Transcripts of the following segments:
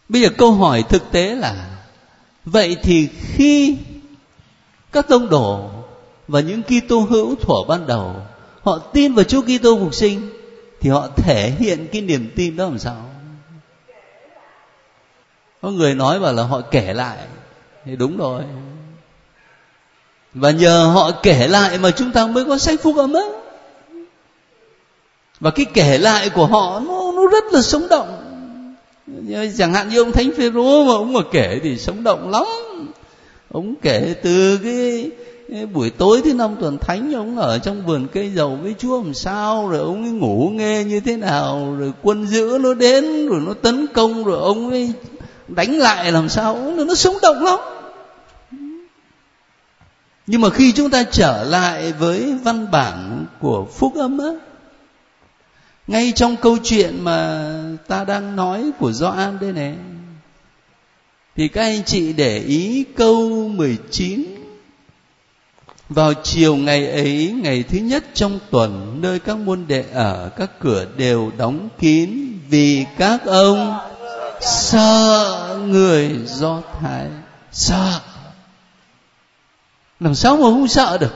Bây giờ câu hỏi thực tế là, vậy thì khi các tông đồ và những Kitô hữu thuở ban đầu họ tin vào Chúa Kitô phục sinh, thì họ thể hiện cái niềm tin đó làm sao? Có người nói bảo là họ kể lại, thì đúng rồi. Và nhờ họ kể lại mà chúng ta mới có sách Phúc Âm á. Và cái kể lại của họ nó rất là sống động. Chẳng hạn như ông Thánh Phêrô mà ông mà kể thì sống động lắm. Ông kể từ cái buổi tối thứ 5 tuần thánh, ông ở trong vườn cây dầu với Chúa làm sao, rồi ông ấy ngủ nghe như thế nào, rồi quân dữ nó đến rồi nó tấn công, rồi ông ấy đánh lại làm sao, nó sống động lắm. Nhưng mà khi chúng ta trở lại với văn bản của Phúc Âm á, ngay trong câu chuyện mà ta đang nói của Gioan đây này, thì các anh chị để ý câu 19. Vào chiều ngày ấy, ngày thứ nhất trong tuần, nơi các môn đệ ở, các cửa đều đóng kín, vì các ông sợ người Do Thái. Sợ. Làm sao mà không sợ được?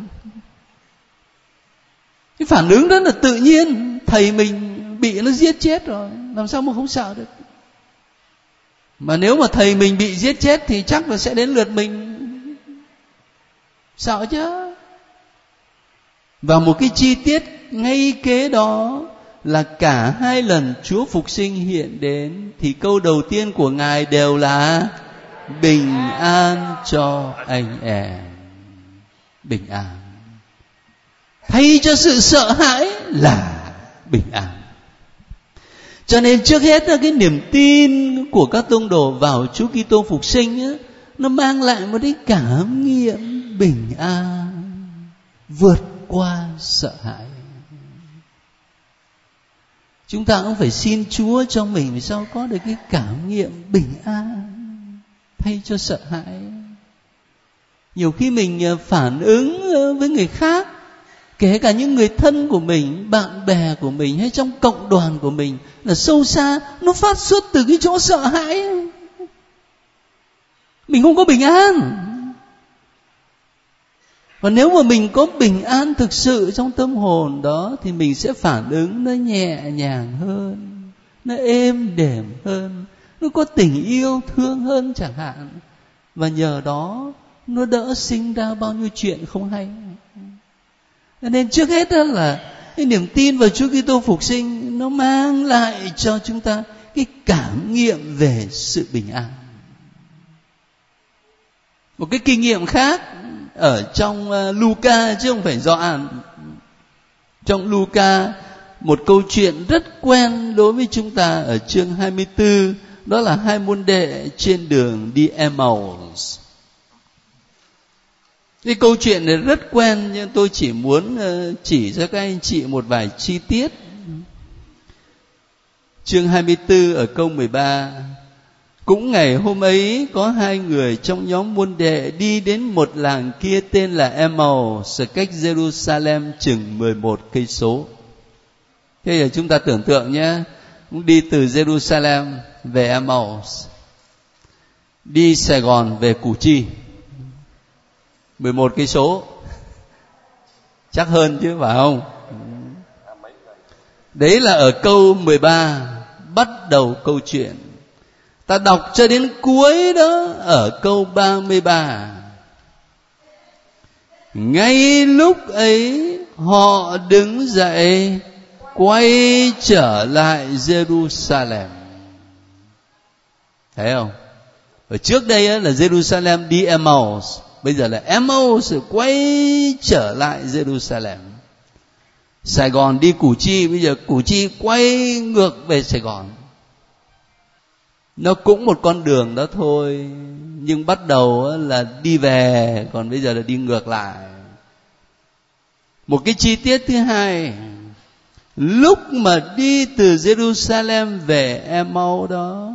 Cái phản ứng rất là tự nhiên. Thầy mình bị nó giết chết rồi, làm sao mà không sợ được? Mà nếu mà thầy mình bị giết chết thì chắc là sẽ đến lượt mình sợ chứ. Và một cái chi tiết ngay kế đó là cả hai lần Chúa phục sinh hiện đến, thì câu đầu tiên của Ngài đều là bình an cho anh em. Bình an. Thay cho sự sợ hãi là bình an. Cho nên trước hết là cái niềm tin của các tông đồ vào Chúa Kitô phục sinh á, nó mang lại một cái cảm nghiệm bình an vượt qua sợ hãi. Chúng ta cũng phải xin Chúa cho mình, vì sao có được cái cảm nghiệm bình an thay cho sợ hãi. Nhiều khi mình phản ứng với người khác, kể cả những người thân của mình, bạn bè của mình, hay trong cộng đoàn của mình, là sâu xa nó phát xuất từ cái chỗ sợ hãi. Mình không có bình an. Và nếu mà mình có bình an thực sự trong tâm hồn đó, thì mình sẽ phản ứng nó nhẹ nhàng hơn, nó êm đềm hơn, nó có tình yêu thương hơn chẳng hạn. Và nhờ đó nó đỡ sinh ra bao nhiêu chuyện không hay. Nên trước hết đó là cái niềm tin vào Chúa Kitô phục sinh, nó mang lại cho chúng ta cái cảm nghiệm về sự bình an. Một cái kinh nghiệm khác ở trong Luca chứ không phải Gioan. Trong Luca, một câu chuyện rất quen đối với chúng ta ở chương 24, đó là hai môn đệ trên đường đi Emmaus. Cái câu chuyện này rất quen, nhưng tôi chỉ muốn chỉ cho các anh chị một vài chi tiết. Chương 24 ở câu 13. Cũng ngày hôm ấy có hai người trong nhóm môn đệ đi đến một làng kia tên là Emmaus, cách Jerusalem chừng 11 cây số. Thế giờ chúng ta tưởng tượng nhé, đi từ Jerusalem về Emmaus, đi Sài Gòn về Củ Chi, 11 cây số, chắc hơn chứ phải không? Đấy là ở câu 13 bắt đầu câu chuyện. Ta đọc cho đến cuối đó, ở câu 33. Ngay lúc ấy họ đứng dậy quay trở lại Jerusalem. Thấy không? Ở trước đây là Jerusalem đi Emmaus, bây giờ là Emmaus quay trở lại Jerusalem. Sài Gòn đi Củ Chi, bây giờ Củ Chi quay ngược về Sài Gòn. Nó cũng một con đường đó thôi, nhưng bắt đầu là đi về, còn bây giờ là đi ngược lại. Một cái chi tiết thứ hai, lúc mà đi từ Jerusalem về Emmaus đó,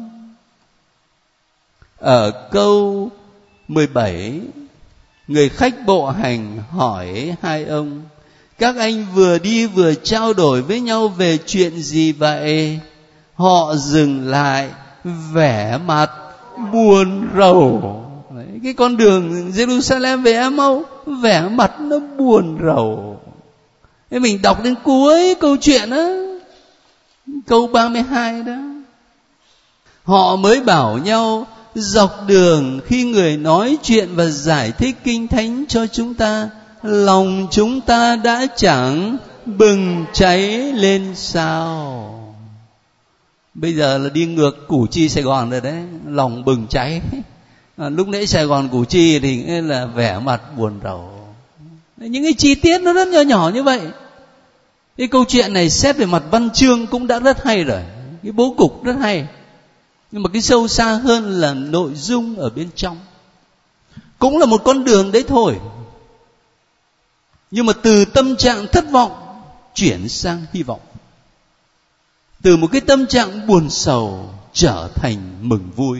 ở câu 17, người khách bộ hành hỏi hai ông: các anh vừa đi vừa trao đổi với nhau về chuyện gì vậy? Họ dừng lại vẻ mặt buồn rầu. Đấy, cái con đường Jerusalem về Emau, vẻ mặt nó buồn rầu. Thế mình đọc đến cuối câu chuyện đó, câu 32 đó, họ mới bảo nhau dọc đường khi người nói chuyện và giải thích kinh thánh cho chúng ta, lòng chúng ta đã chẳng bừng cháy lên sao. Bây giờ là đi ngược Củ Chi Sài Gòn rồi đấy, lòng bừng cháy. Lúc nãy Sài Gòn Củ Chi thì là vẻ mặt buồn rầu. Những cái chi tiết nó rất nhỏ nhỏ như vậy. Cái câu chuyện này xét về mặt văn chương cũng đã rất hay rồi, cái bố cục rất hay. Nhưng mà cái sâu xa hơn là nội dung ở bên trong. Cũng là một con đường đấy thôi, nhưng mà từ tâm trạng thất vọng chuyển sang hy vọng, từ một cái tâm trạng buồn sầu trở thành mừng vui.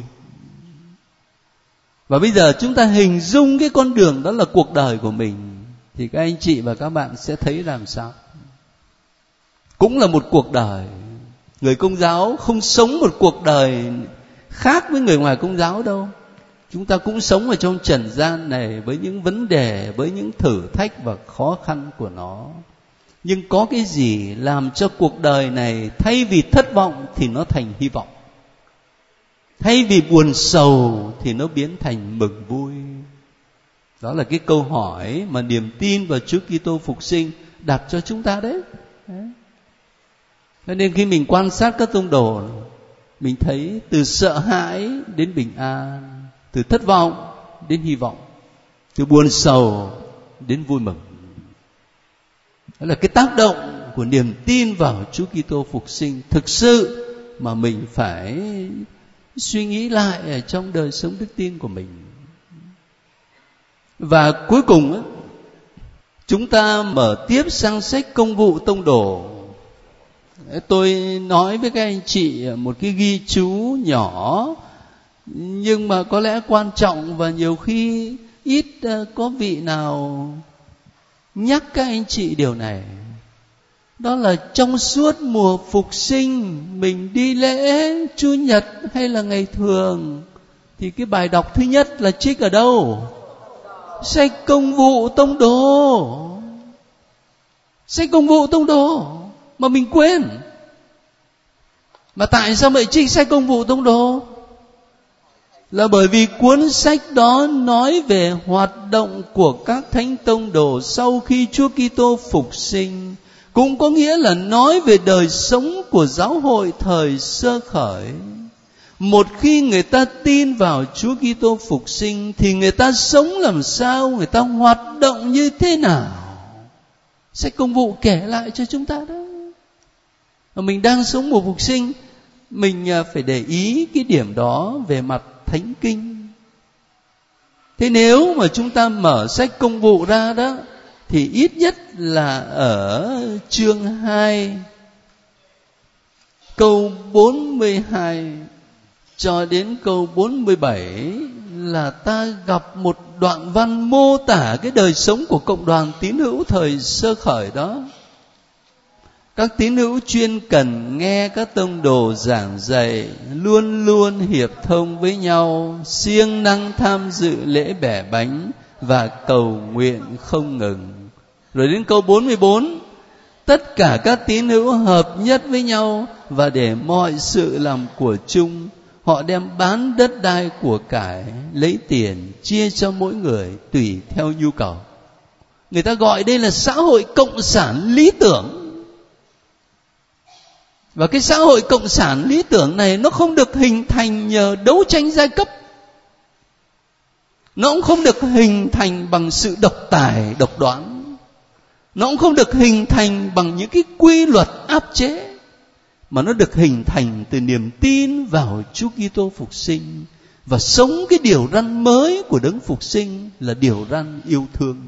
Và bây giờ chúng ta hình dung cái con đường đó là cuộc đời của mình, thì các anh chị và các bạn sẽ thấy làm sao. Cũng là một cuộc đời. Người Công giáo không sống một cuộc đời khác với người ngoài Công giáo đâu. Chúng ta cũng sống ở trong trần gian này với những vấn đề, với những thử thách và khó khăn của nó. Nhưng có cái gì làm cho cuộc đời này thay vì thất vọng thì nó thành hy vọng, thay vì buồn sầu thì nó biến thành mừng vui? Đó là cái câu hỏi mà niềm tin vào Chúa Kitô phục sinh đặt cho chúng ta đấy. Cho nên khi mình quan sát các tông đồ, mình thấy từ sợ hãi đến bình an, từ thất vọng đến hy vọng, từ buồn sầu đến vui mừng. Đó là cái tác động của niềm tin vào Chúa Kitô phục sinh thực sự mà mình phải suy nghĩ lại ở trong đời sống đức tin của mình. Và cuối cùng chúng ta mở tiếp sang sách Công vụ Tông Đồ. Tôi nói với các anh chị một cái ghi chú nhỏ, nhưng mà có lẽ quan trọng, và nhiều khi ít có vị nào nhắc các anh chị điều này. Đó là trong suốt mùa phục sinh, mình đi lễ Chủ nhật hay là ngày thường, thì cái bài đọc thứ nhất là trích ở đâu? Sách Công vụ Tông Đồ. Sách Công vụ Tông Đồ mà mình quên. Mà tại sao lại trích sách Công vụ Tông Đồ? Là bởi vì cuốn sách đó nói về hoạt động của các thánh tông đồ sau khi Chúa Kitô phục sinh, cũng có nghĩa là nói về đời sống của giáo hội thời sơ khởi. Một khi người ta tin vào Chúa Kitô phục sinh thì người ta sống làm sao, người ta hoạt động như thế nào? Sách Công vụ kể lại cho chúng ta đó. Mình đang sống mùa phục sinh, mình phải để ý cái điểm đó về mặt Thánh Kinh. Thế nếu mà chúng ta mở sách Công vụ ra đó, thì ít nhất là ở chương 2 câu 42 cho đến câu 47 là ta gặp một đoạn văn mô tả cái đời sống của cộng đoàn tín hữu thời sơ khởi đó. Các tín hữu chuyên cần nghe các tông đồ giảng dạy, luôn luôn hiệp thông với nhau, siêng năng tham dự lễ bẻ bánh và cầu nguyện không ngừng. Rồi đến câu 44, tất cả các tín hữu hợp nhất với nhau, và để mọi sự làm của chung, họ đem bán đất đai của cải, lấy tiền chia cho mỗi người tùy theo nhu cầu. Người ta gọi đây là xã hội cộng sản lý tưởng. Và cái xã hội cộng sản lý tưởng này nó không được hình thành nhờ đấu tranh giai cấp. Nó cũng không được hình thành bằng sự độc tài, độc đoán. Nó cũng không được hình thành bằng những cái quy luật áp chế, mà nó được hình thành từ niềm tin vào Chúa Kitô phục sinh và sống cái điều răn mới của Đấng phục sinh là điều răn yêu thương.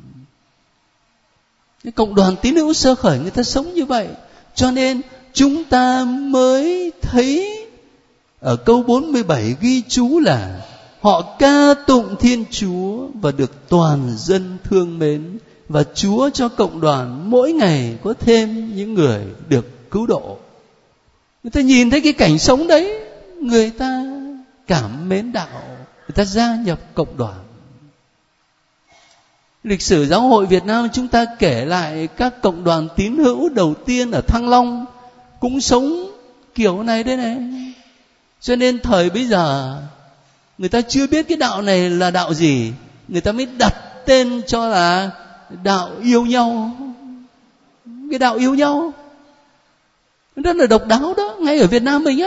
Cái cộng đoàn tín hữu sơ khởi người ta sống như vậy, cho nên chúng ta mới thấy ở câu 47 ghi chú là họ ca tụng Thiên Chúa và được toàn dân thương mến, và Chúa cho cộng đoàn mỗi ngày có thêm những người được cứu độ. Người ta nhìn thấy cái cảnh sống đấy, người ta cảm mến đạo, người ta gia nhập cộng đoàn. Lịch sử giáo hội Việt Nam chúng ta kể lại các cộng đoàn tín hữu đầu tiên ở Thăng Long cũng sống kiểu này đấy này. Cho nên thời bây giờ người ta chưa biết cái đạo này là đạo gì, người ta mới đặt tên cho là đạo yêu nhau. Cái đạo yêu nhau rất là độc đáo đó, ngay ở Việt Nam mình á.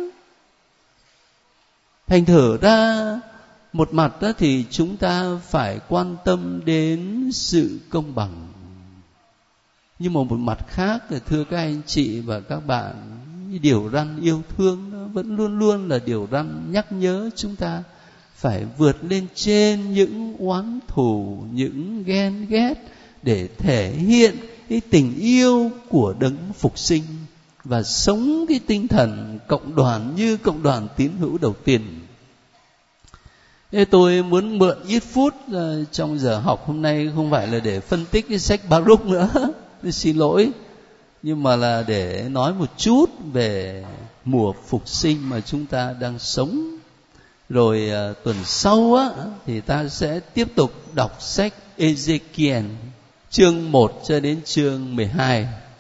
Thành thử ra một mặt đó thì chúng ta phải quan tâm đến sự công bằng, nhưng mà một mặt khác thì thưa các anh chị và các bạn, điều răn yêu thương nó vẫn luôn luôn là điều răn nhắc nhớ chúng ta phải vượt lên trên những oán thù, những ghen ghét, để thể hiện cái tình yêu của đấng phục sinh và sống cái tinh thần cộng đoàn như cộng đoàn tín hữu đầu tiên. Thế tôi muốn mượn ít phút trong giờ học hôm nay không phải là để phân tích cái sách Baruch nữa, xin lỗi, nhưng mà là để nói một chút về mùa phục sinh mà chúng ta đang sống. Rồi tuần sau á thì ta sẽ tiếp tục đọc sách Ezekiel chương 1 cho đến chương 12.